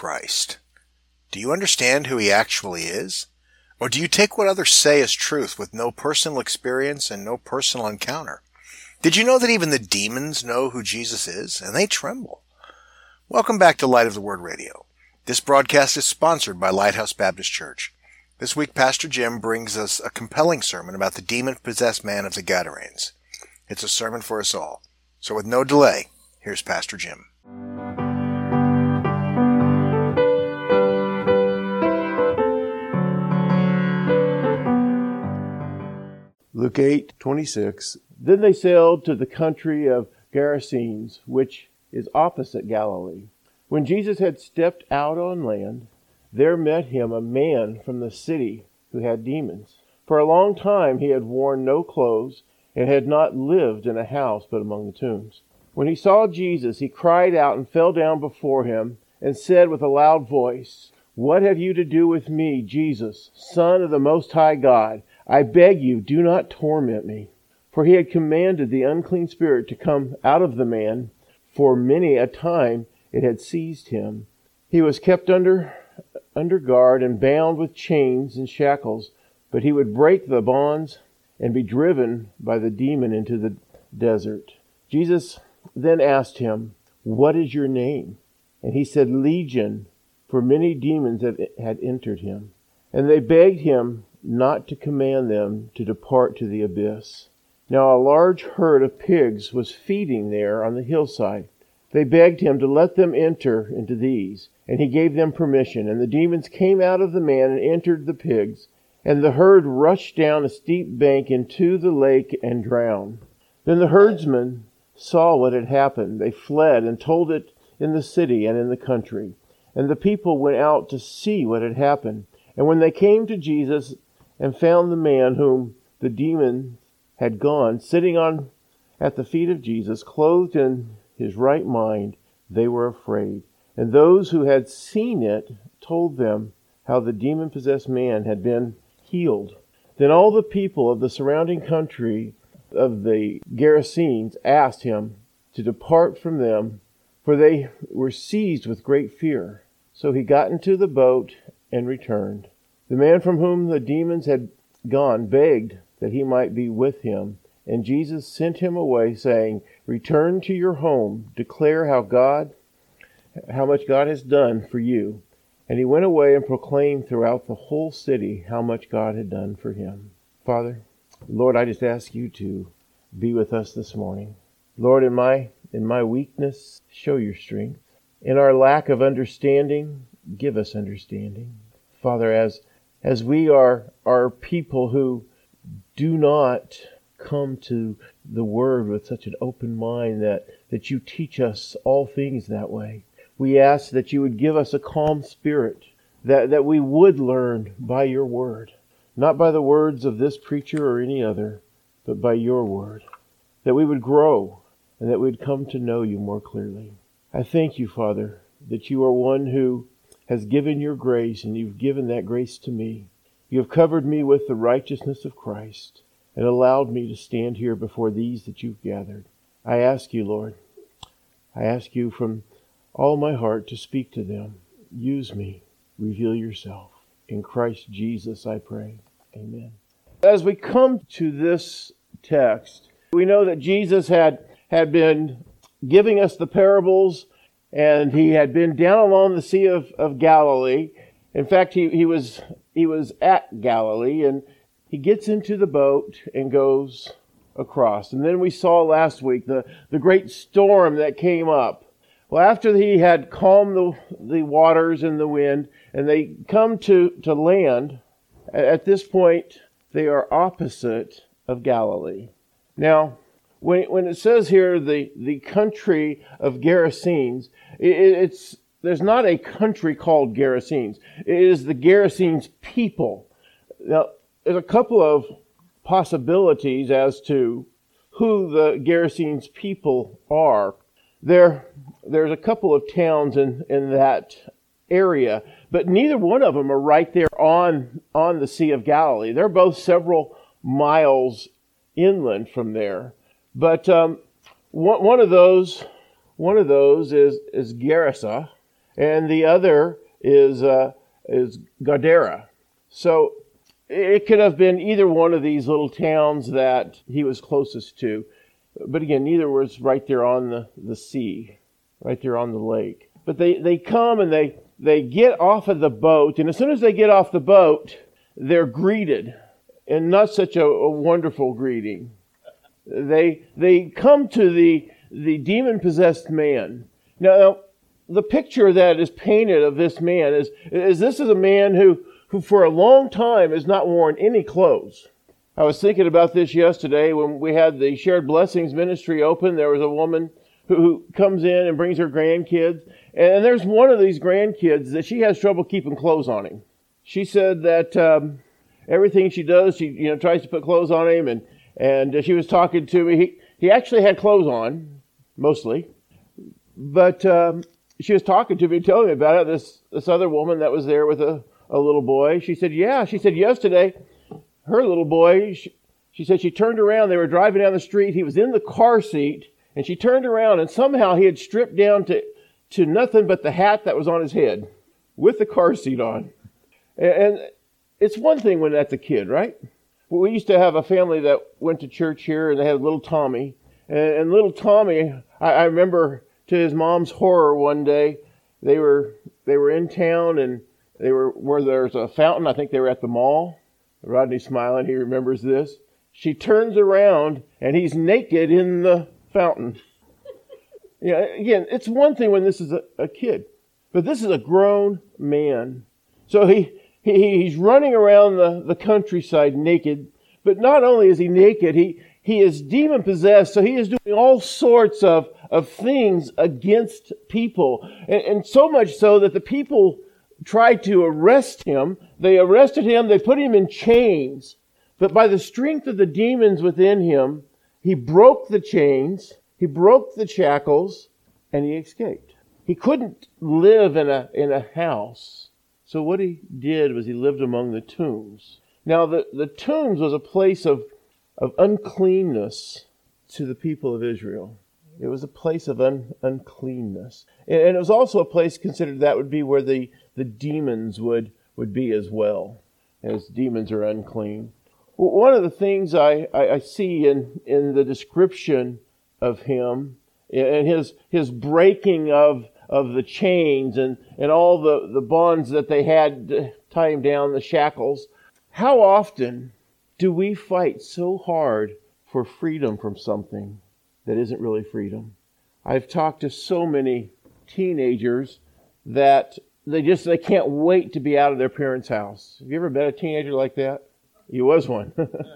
Christ. Do you understand who he actually is? Or do you take what others say as truth with no personal experience and no personal encounter? Did you know that even the demons know who Jesus is, and they tremble? Welcome back to Light of the Word Radio. This broadcast is sponsored by Lighthouse Baptist Church. This week, Pastor Jim brings us a compelling sermon about the demon-possessed man of the Gadarenes. It's a sermon for us all. So with no delay, here's Pastor Jim. Luke 8:26. Then they sailed to the country of Gerasenes, which is opposite Galilee. When Jesus had stepped out on land, there met him a man from the city who had demons. For a long time he had worn no clothes and had not lived in a house but among the tombs. When he saw Jesus, he cried out and fell down before him and said with a loud voice, "What have you to do with me, Jesus, Son of the Most High God? I beg you, do not torment me." For he had commanded the unclean spirit to come out of the man, for many a time it had seized him. He was kept under guard and bound with chains and shackles, but he would break the bonds and be driven by the demon into the desert. Jesus then asked him, "What is your name?" And he said, "Legion," for many demons had entered him. And they begged him not to command them to depart to the abyss. Now a large herd of pigs was feeding there on the hillside. They begged him to let them enter into these, and he gave them permission. And the demons came out of the man and entered the pigs, and the herd rushed down a steep bank into the lake and drowned. Then the herdsmen saw what had happened. They fled and told it in the city and in the country. And the people went out to see what had happened. And when they came to Jesus and found the man whom the demons had gone, sitting at the feet of Jesus, clothed in his right mind, they were afraid. And those who had seen it told them how the demon-possessed man had been healed. Then all the people of the surrounding country of the Gerasenes asked him to depart from them, for they were seized with great fear. So he got into the boat and returned. The man from whom the demons had gone begged that he might be with him, and Jesus sent him away, saying, "Return to your home, declare how much God has done for you." And he went away and proclaimed throughout the whole city how much God had done for him. Father, Lord, I just ask you to be with us this morning. Lord, in my weakness, show your strength. In our lack of understanding, give us understanding. Father, as we are people who do not come to the Word with such an open mind that you teach us all things that way, we ask that you would give us a calm spirit, that we would learn by your Word, not by the words of this preacher or any other, but by your Word, that we would grow and that we would come to know you more clearly. I thank you, Father, that you are one who has given your grace, and you've given that grace to me. You have covered me with the righteousness of Christ and allowed me to stand here before these that you've gathered. I ask you, Lord, I ask you from all my heart to speak to them. Use me. Reveal yourself. In Christ Jesus I pray. Amen. As we come to this text, we know that Jesus had been giving us the parables, and he had been down along the Sea of Galilee. In fact, he was at Galilee, and he gets into the boat and goes across. And then we saw last week the great storm that came up. Well, after he had calmed the waters and the wind, and they come to land, at this point, they are opposite of Galilee. Now, when it says here the country of Gerasenes, there's not a country called Gerasenes. It is the Gerasenes people. Now, there's a couple of possibilities as to who the Gerasenes people are. There's a couple of towns in that area, but neither one of them are right there on the Sea of Galilee. They're both several miles inland from there. But one of those is Gerasa, and the other is Gadara. So it could have been either one of these little towns that he was closest to. But again, neither was right there on the sea, right there on the lake. But they come and they get off of the boat, and as soon as they get off the boat, they're greeted, and not such a wonderful greeting. They come to the demon-possessed man. Now, the picture that is painted of this man is this is a man who for a long time has not worn any clothes. I was thinking about this yesterday when we had the Shared Blessings ministry open. There was a woman who comes in and brings her grandkids. And there's one of these grandkids that she has trouble keeping clothes on him. She said that everything she does, she tries to put clothes on him. And she was talking to me. He actually had clothes on, mostly. But she was talking to me, telling me about it. This other woman that was there with a little boy. She said, yeah. She said yesterday, her little boy, she said she turned around. They were driving down the street. He was in the car seat. And she turned around, and somehow he had stripped down to nothing but the hat that was on his head with the car seat on. And it's one thing when that's a kid, right? Well, we used to have a family that went to church here, and they had little Tommy. And little Tommy, I remember to his mom's horror one day, they were in town, and they were where there's a fountain. I think they were at the mall. Rodney's smiling. He remembers this. She turns around, and he's naked in the fountain. Again, it's one thing when this is a kid, but this is a grown man. So he's running around the countryside naked, but not only is he naked, he is demon possessed, so he is doing all sorts of things against people, and so much so that the people tried to arrest him. They arrested him, they put him in chains, but by the strength of the demons within him, he broke the chains, he broke the shackles, and he escaped. He couldn't live in a house. So what he did was he lived among the tombs. Now the tombs was a place of uncleanness to the people of Israel. It was a place of uncleanness. And it was also a place considered that would be where the demons would be as well, as demons are unclean. One of the things I see in the description of him and his breaking of the chains and all the bonds that they had to tie him down, the shackles, how often do we fight so hard for freedom from something that isn't really freedom? I've talked to so many teenagers that they can't wait to be out of their parents' house. Have you ever met a teenager like that? You was one.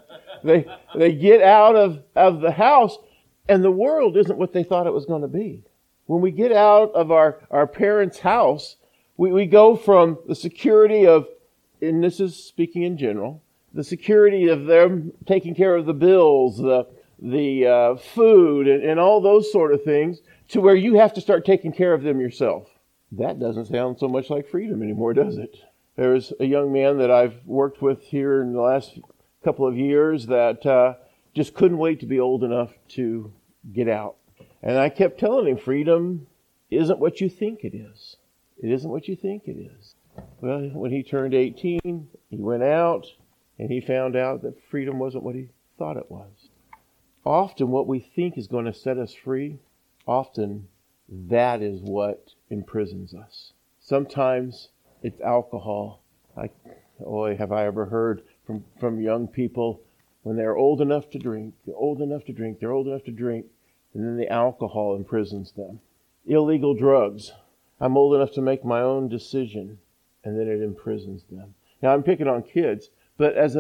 They get out of the house, and the world isn't what they thought it was going to be. When we get out of our parents' house, we go from the security of, and this is speaking in general, the security of them taking care of the bills, the food, and all those sort of things, to where you have to start taking care of them yourself. That doesn't sound so much like freedom anymore, does it? There's a young man that I've worked with here in the last couple of years that just couldn't wait to be old enough to get out. And I kept telling him, freedom isn't what you think it is. It isn't what you think it is. Well, when he turned 18, he went out and he found out that freedom wasn't what he thought it was. Often what we think is going to set us free, often that is what imprisons us. Sometimes it's alcohol. Have I ever heard from young people when they're old enough to drink, and then the alcohol imprisons them. Illegal drugs. I'm old enough to make my own decision, and then it imprisons them. Now, I'm picking on kids, but as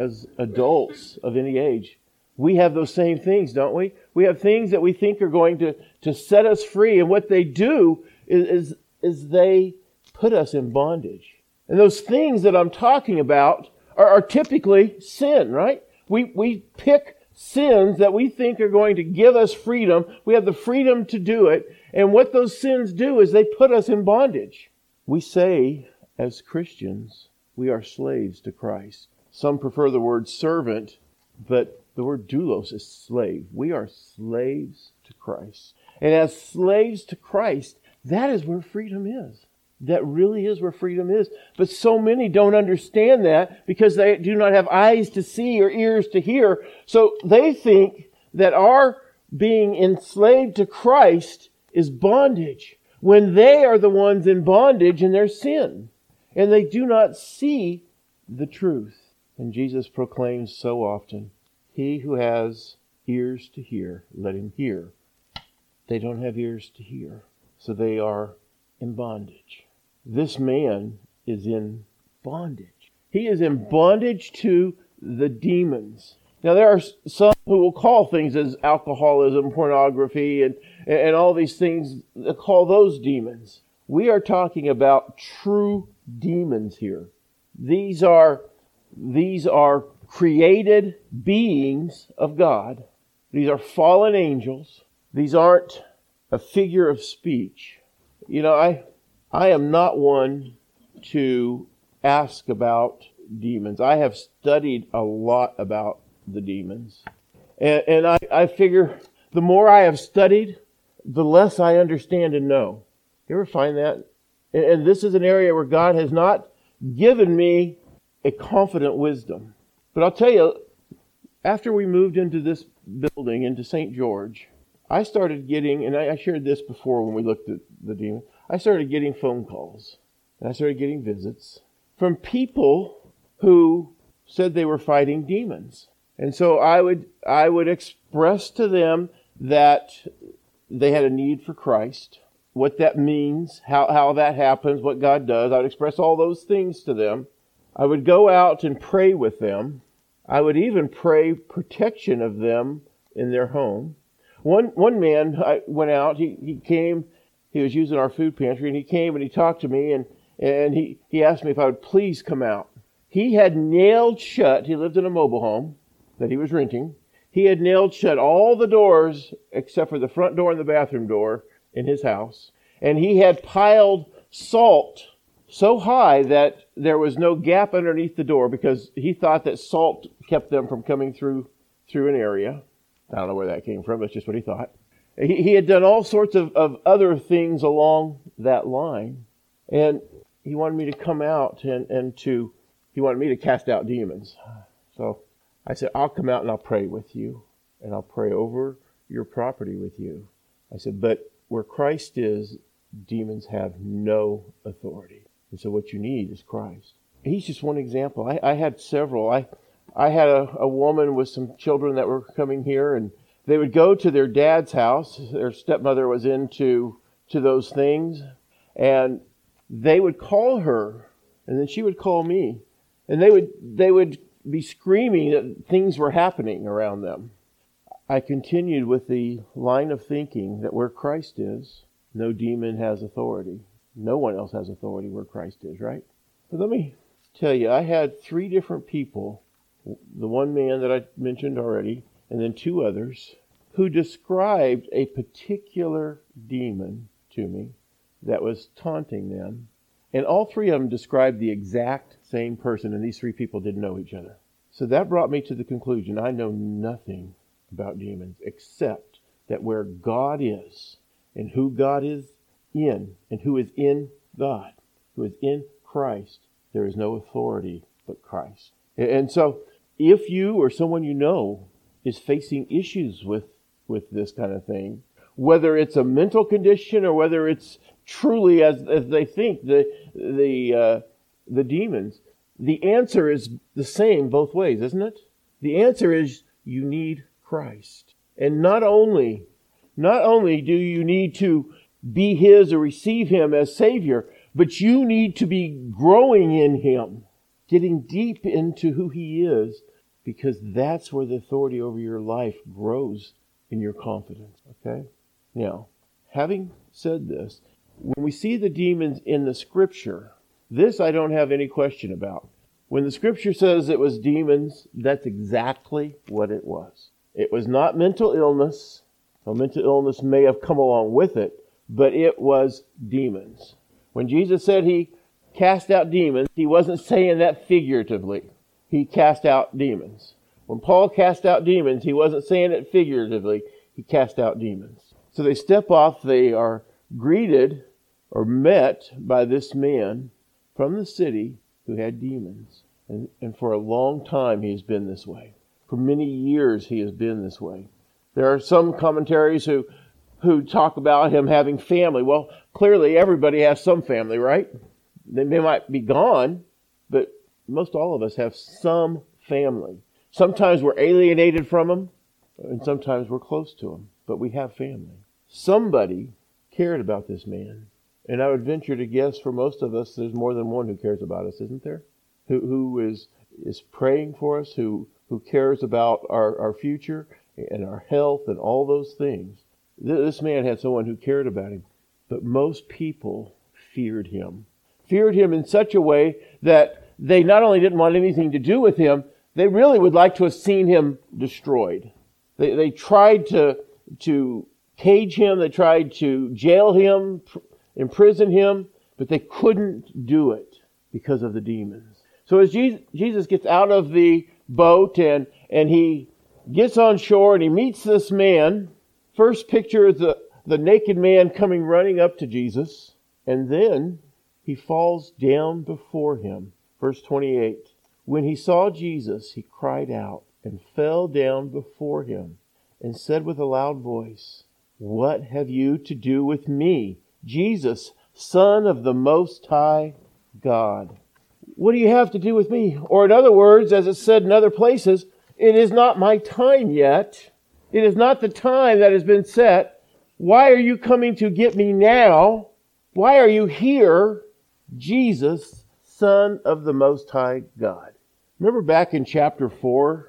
adults of any age, we have those same things, don't we? We have things that we think are going to set us free, and what they do is they put us in bondage. And those things that I'm talking about are typically sin, right? We pick sins that we think are going to give us freedom. We have the freedom to do it. And what those sins do is they put us in bondage. We say, as Christians, we are slaves to Christ. Some prefer the word servant, but the word doulos is slave. We are slaves to Christ. And as slaves to Christ, That is where freedom is. That really is where freedom is. But so many don't understand that because they do not have eyes to see or ears to hear. So they think that our being enslaved to Christ is bondage, when they are the ones in bondage in their sin. And they do not see the truth. And Jesus proclaims so often, he who has ears to hear, let him hear. They don't have ears to hear, so they are in bondage. This man is in bondage. He is in bondage to the demons. Now there are some who will call things as alcoholism, pornography, and all these things, they call those demons. We are talking about true demons here. These are created beings of God. These are fallen angels. These aren't a figure of speech. You know, I am not one to ask about demons. I have studied a lot about the demons. And I figure the more I have studied, the less I understand and know. You ever find that? And this is an area where God has not given me a confident wisdom. But I'll tell you, after we moved into this building, into St. George, I started getting, and I shared this before when we looked at the demon, I started getting phone calls, and I started getting visits from people who said they were fighting demons. And so I would express to them that they had a need for Christ, what that means, how that happens, what God does. I would express all those things to them. I would go out and pray with them. I would even pray protection of them in their home. One man, I went out, he came, he was using our food pantry, and he came and he talked to me, and he asked me if I would please come out. He had nailed shut, he lived in a mobile home that he was renting. He had nailed shut all the doors except for the front door and the bathroom door in his house. And he had piled salt so high that there was no gap underneath the door because he thought that salt kept them from coming through an area. I don't know where that came from. That's just what he thought. He had done all sorts of other things along that line. And he wanted me to come out and he wanted me to cast out demons. So I said, I'll come out and I'll pray with you. And I'll pray over your property with you. I said, but where Christ is, demons have no authority. And so what you need is Christ. He's just one example. I had several. I had a woman with some children that were coming here, and they would go to their dad's house. Their stepmother was into those things, and they would call her, and then she would call me, and they would be screaming that things were happening around them. I continued with the line of thinking that where Christ is, no demon has authority. No one else has authority where Christ is, right? But let me tell you, I had 3 different people, the one man that I mentioned already, and then 2 others, who described a particular demon to me that was taunting them. And all 3 of them described the exact same person, and these 3 people didn't know each other. So that brought me to the conclusion, I know nothing about demons except that where God is, and who God is in, and who is in God, who is in Christ, there is no authority but Christ. And so, if you or someone you know is facing issues with this kind of thing, whether it's a mental condition or whether it's truly as they think the demons, the answer is the same both ways, isn't it? The answer is you need Christ. And not only do you need to be His or receive Him as Savior, but you need to be growing in Him, getting deep into who He is, because that's where the authority over your life grows in your confidence. Okay? Now, having said this, when we see the demons in the Scripture, this I don't have any question about. When the Scripture says it was demons, that's exactly what it was. It was not mental illness. Well, mental illness may have come along with it, but it was demons. When Jesus said He cast out demons, He wasn't saying that figuratively. He cast out demons. When Paul cast out demons, he wasn't saying it figuratively. He cast out demons. So they step off, they are greeted or met by this man from the city who had demons. And for a long time he has been this way. For many years he has been this way. There are some commentaries who talk about him having family. Well, clearly everybody has some family, right? They might be gone, but most all of us have some family. Sometimes we're alienated from them, and sometimes we're close to them, but we have family. Somebody cared about this man. And I would venture to guess for most of us, there's more than one who cares about us, isn't there? Who is praying for us, who cares about our future and our health and all those things. This man had someone who cared about him. But most people feared him. Feared him in such a way that they not only didn't want anything to do with him, they really would like to have seen him destroyed. They tried to cage him, they tried to jail him, imprison him, but they couldn't do it because of the demons. So as Jesus gets out of the boat and he gets on shore and he meets this man, first picture is the naked man coming running up to Jesus, and then he falls down before him. Verse 28, when he saw Jesus, he cried out and fell down before him and said with a loud voice, "What have you to do with me, Jesus, Son of the Most High God?" What do you have to do with me? Or in other words, as it's said in other places, it is not my time yet. It is not the time that has been set. Why are you coming to get me now? Why are you here, Jesus, Son of the Most High God? Remember back in chapter 4?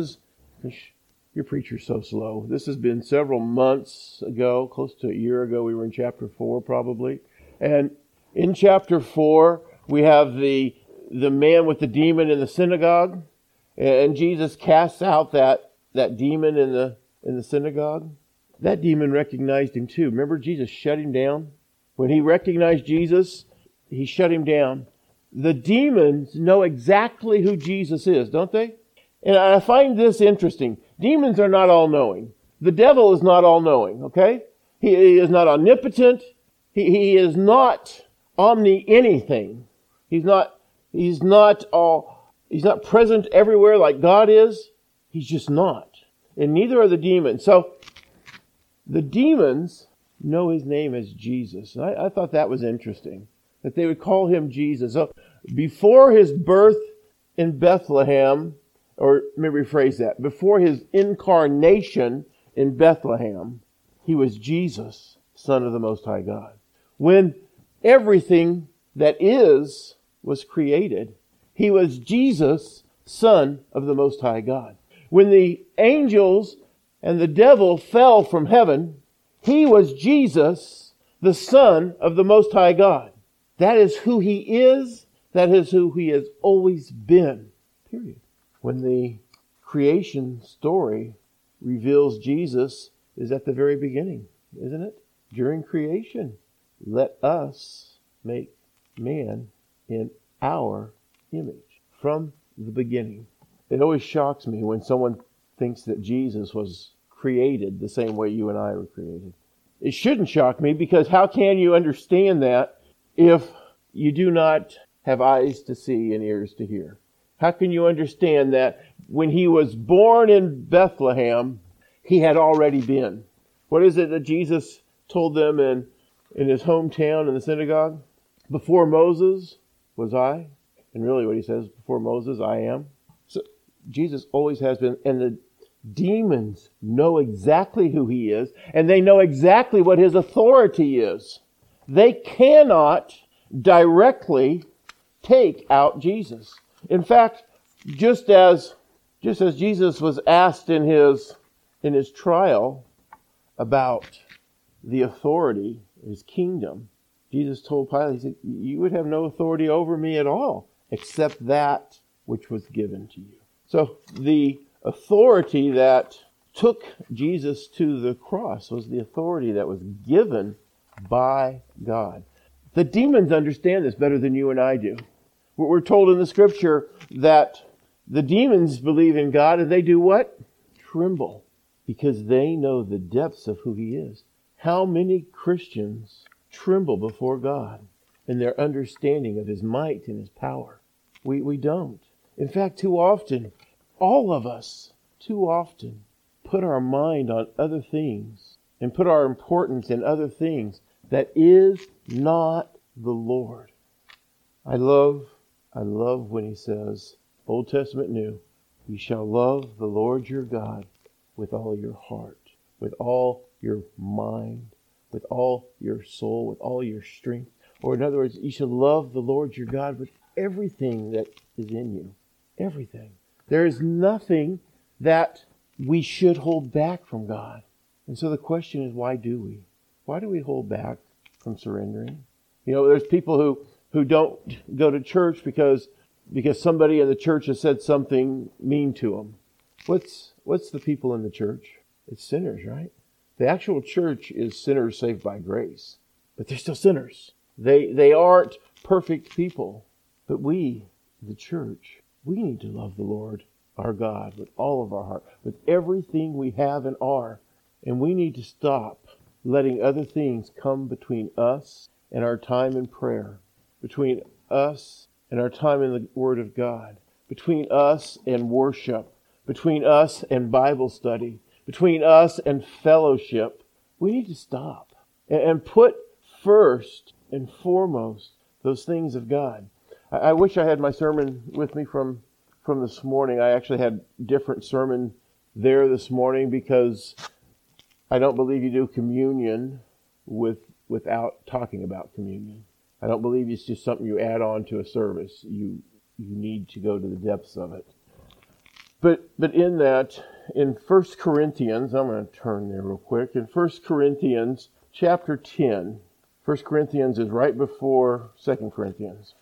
Your preacher's so slow. This has been several months ago, close to a year ago. We were in chapter 4 probably. And in chapter 4, we have the man with the demon in the synagogue. And Jesus casts out that demon in the synagogue. That demon recognized him too. Remember, Jesus shut him down? When he recognized Jesus, he shut him down. The demons know exactly who Jesus is, don't they? And I find this interesting. Demons are not all-knowing. The devil is not all-knowing, okay? He is not omnipotent. He is not omni-anything. He's not present everywhere like God is. He's just not. And neither are the demons. So, the demons know his name as Jesus. And I thought that was interesting, that they would call him Jesus. So, before his birth in Bethlehem, or let me rephrase that, before his incarnation in Bethlehem, he was Jesus, Son of the Most High God. When everything that is was created, he was Jesus, Son of the Most High God. When the angels and the devil fell from heaven, he was Jesus, the Son of the Most High God. That is who he is. That is who he has always been. Period. When the creation story reveals Jesus is at the very beginning, isn't it? During creation, let us make man in our image. From the beginning. It always shocks me when someone thinks that Jesus was created the same way you and I were created. It shouldn't shock me, because how can you understand that if you do not have eyes to see and ears to hear? How can you understand that when he was born in Bethlehem, he had already been? What is it that Jesus told them in his hometown in the synagogue? Before Moses was I. And really what he says, before Moses, I am. So Jesus always has been. And the demons know exactly who he is. And they know exactly what his authority is. They cannot directly take out Jesus. In fact, just as Jesus was asked in his trial about the authority, his kingdom, Jesus told Pilate, he said, "You would have no authority over me at all, except that which was given to you." So the authority that took Jesus to the cross was the authority that was given by God. The demons understand this better than you and I do. We're told in the scripture that the demons believe in God, and they do what? Tremble, because they know the depths of who he is. How many Christians tremble before God and their understanding of His might and His power. We don't. In fact, too often, all of us, too often, put our mind on other things and put our importance in other things that is not the Lord. I love when He says, Old Testament, New, you shall love the Lord your God with all your heart, with all your mind, with all your soul, with all your strength. Or in other words, you shall love the Lord your God with everything that is in you. Everything. There is nothing that we should hold back from God. And so the question is, why do we? Why do we hold back from surrendering? You know, there's people who don't go to church because somebody in the church has said something mean to them. What's the people in the church? It's sinners, right? The actual church is sinners saved by grace. But they're still sinners. They aren't perfect people. But we, the church, we need to love the Lord, our God, with all of our heart, with everything we have and are. And we need to stop letting other things come between us and our time in prayer, between us and our time in the Word of God, between us and worship, between us and Bible study, between us and fellowship. We need to stop and put first and foremost those things of God. I wish I had my sermon with me from this morning. I actually had a different sermon there this morning because I don't believe you do communion without talking about communion. I don't believe it's just something you add on to a service. You need to go to the depths of it. But in that, in 1 Corinthians, I'm going to turn there real quick. In 1 Corinthians chapter 10, 1 Corinthians is right before 2 Corinthians.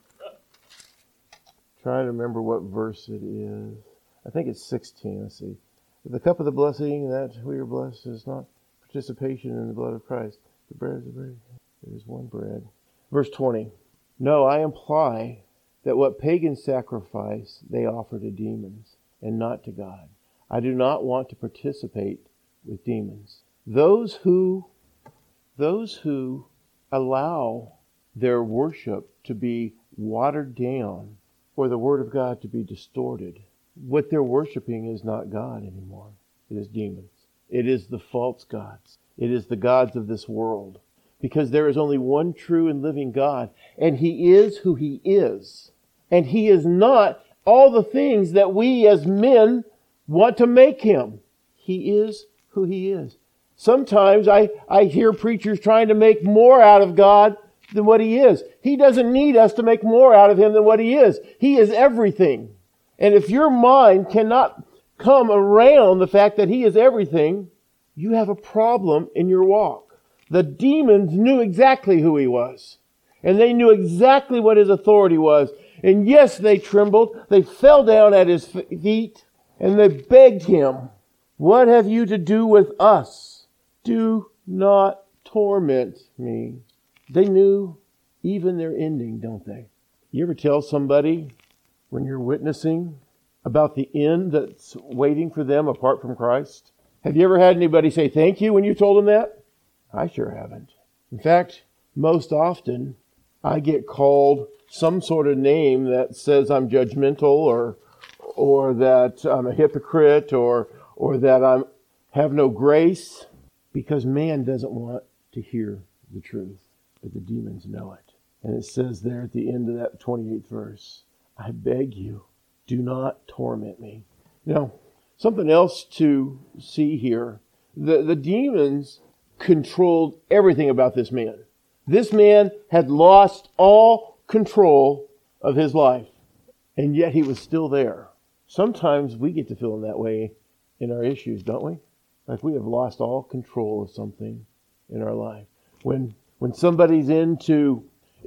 Trying to remember what verse it is. I think it's 16. Let's see. The cup of the blessing that we are blessed is not participation in the blood of Christ. The bread is the bread. There is one bread. Verse 20. No, I imply that what pagans sacrifice they offer to demons and not to God. I do not want to participate with demons. Those who allow their worship to be watered down or the Word of God to be distorted, what they're worshiping is not God anymore. It is demons. It is the false gods. It is the gods of this world. Because there is only one true and living God, and He is who He is. And He is not all the things that we as men want to make Him. He is who He is. Sometimes I hear preachers trying to make more out of God than what He is. He doesn't need us to make more out of Him than what He is. He is everything. And if your mind cannot come around the fact that He is everything, you have a problem in your walk. The demons knew exactly who He was. And they knew exactly what His authority was. And yes, they trembled. They fell down at His feet. And they begged Him, what have you to do with us? Do not torment me. They knew even their ending, don't they? You ever tell somebody when you're witnessing about the end that's waiting for them apart from Christ? Have you ever had anybody say thank you when you told them that? I sure haven't. In fact, most often I get called some sort of name that says I'm judgmental or that I'm a hypocrite or that I have no grace, because man doesn't want to hear the truth, but the demons know it. And it says there at the end of that 28th verse, I beg you, do not torment me. Now, something else to see here. The demons controlled everything about this man. This man had lost all control of his life, and yet he was still there. Sometimes we get to feeling that way in our issues, don't we? Like we have lost all control of something in our life. When somebody's into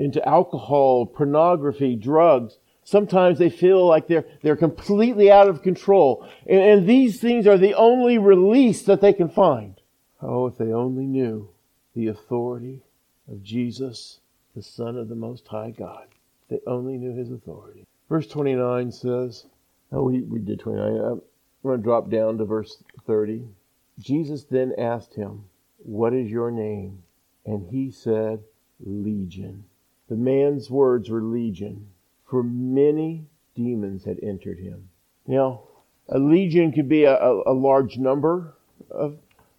alcohol, pornography, drugs, sometimes they feel like they're completely out of control. And these things are the only release that they can find. Oh, if they only knew the authority of Jesus, the Son of the Most High God. If they only knew His authority. Verse 29 says, we did 29. I'm going to drop down to verse 30. Jesus then asked him, what is your name? And he said, Legion. The man's words were legion, for many demons had entered him. Now, a legion could be a large number of,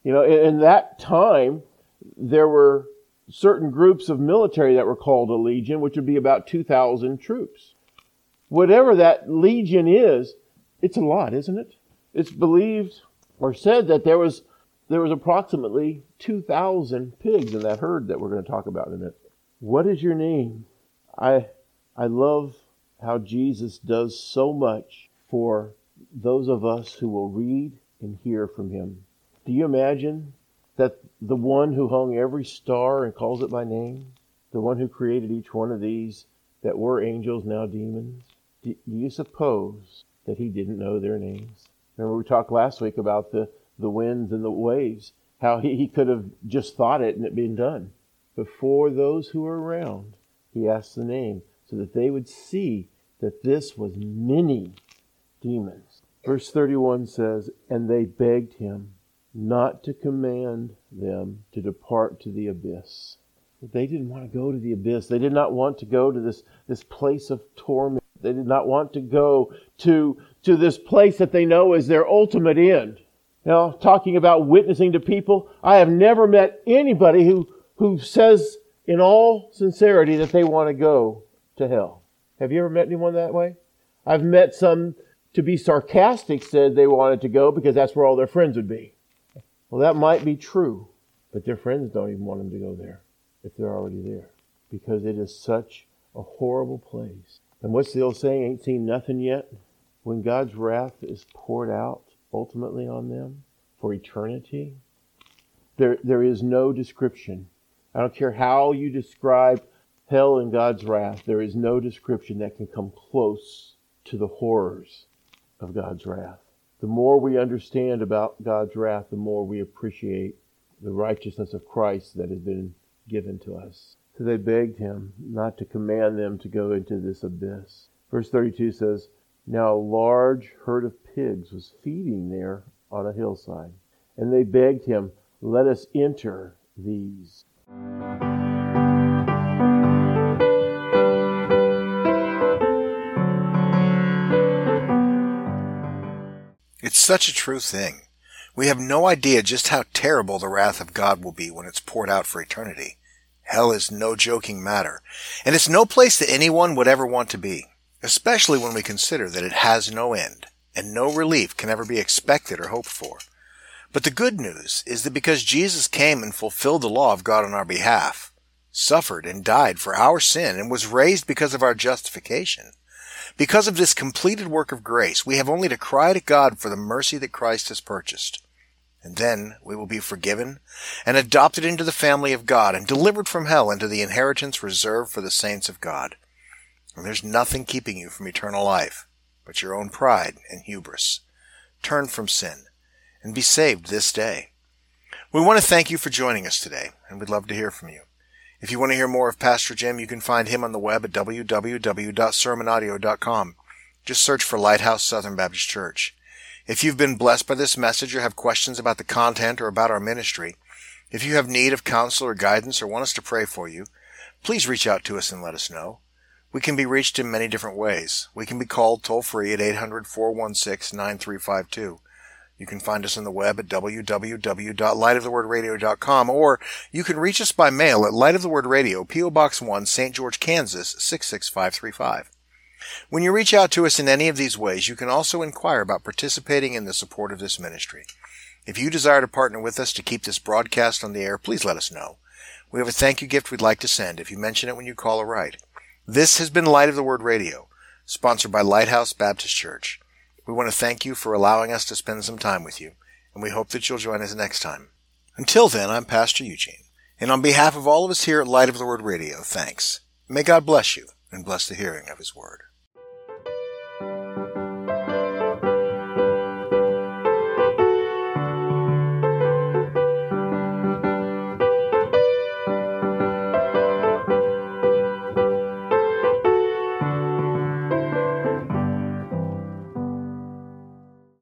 in that time, there were certain groups of military that were called a legion, which would be about 2,000 troops. Whatever that legion is, it's a lot, isn't it? It's believed or said that there was approximately 2,000 pigs in that herd that we're going to talk about in a minute. What is your name? I love how Jesus does so much for those of us who will read and hear from him. Do you imagine that the one who hung every star and calls it by name, the one who created each one of these that were angels, now demons, do you suppose that he didn't know their names? Remember we talked last week about the winds and the waves, how he could have just thought it and it been done. Before those who were around, he asked the name so that they would see that this was many demons. Verse 31 says, and they begged him not to command them to depart to the abyss. They didn't want to go to the abyss. They did not want to go to this place of torment. They did not want to go to this place that they know is their ultimate end. Now, talking about witnessing to people, I have never met anybody who says in all sincerity that they want to go to hell. Have you ever met anyone that way? I've met some, to be sarcastic, said they wanted to go because that's where all their friends would be. Well, that might be true, but their friends don't even want them to go there if they're already there, because it is such a horrible place. And what's the old saying, ain't seen nothing yet? When God's wrath is poured out ultimately on them for eternity, there is no description. I don't care how you describe hell and God's wrath, there is no description that can come close to the horrors of God's wrath. The more we understand about God's wrath, the more we appreciate the righteousness of Christ that has been given to us. So they begged him not to command them to go into this abyss. Verse 32 says, now a large herd of pigs was feeding there on a hillside. And they begged him, let us enter these. It's such a true thing. We have no idea just how terrible the wrath of God will be when it's poured out for eternity. Hell is no joking matter, and it's no place that anyone would ever want to be, especially when we consider that it has no end, and no relief can ever be expected or hoped for. But the good news is that because Jesus came and fulfilled the law of God on our behalf, suffered and died for our sin, and was raised because of our justification, because of this completed work of grace, we have only to cry to God for the mercy that Christ has purchased. And then we will be forgiven and adopted into the family of God and delivered from hell into the inheritance reserved for the saints of God. And there's nothing keeping you from eternal life but your own pride and hubris. Turn from sin and be saved this day. We want to thank you for joining us today, and we'd love to hear from you. If you want to hear more of Pastor Jim, you can find him on the web at www.sermonaudio.com. Just search for Lighthouse Southern Baptist Church. If you've been blessed by this message or have questions about the content or about our ministry, if you have need of counsel or guidance or want us to pray for you, please reach out to us and let us know. We can be reached in many different ways. We can be called toll-free at 800-416-9352. You can find us on the web at www.lightofthewordradio.com, or you can reach us by mail at Light of the Word Radio, P.O. Box 1, St. George, Kansas, 66535. When you reach out to us in any of these ways, you can also inquire about participating in the support of this ministry. If you desire to partner with us to keep this broadcast on the air, please let us know. We have a thank you gift we'd like to send if you mention it when you call or write. This has been Light of the Word Radio, sponsored by Lighthouse Baptist Church. We want to thank you for allowing us to spend some time with you, and we hope that you'll join us next time. Until then, I'm Pastor Eugene, and on behalf of all of us here at Light of the Word Radio, thanks. May God bless you and bless the hearing of His Word.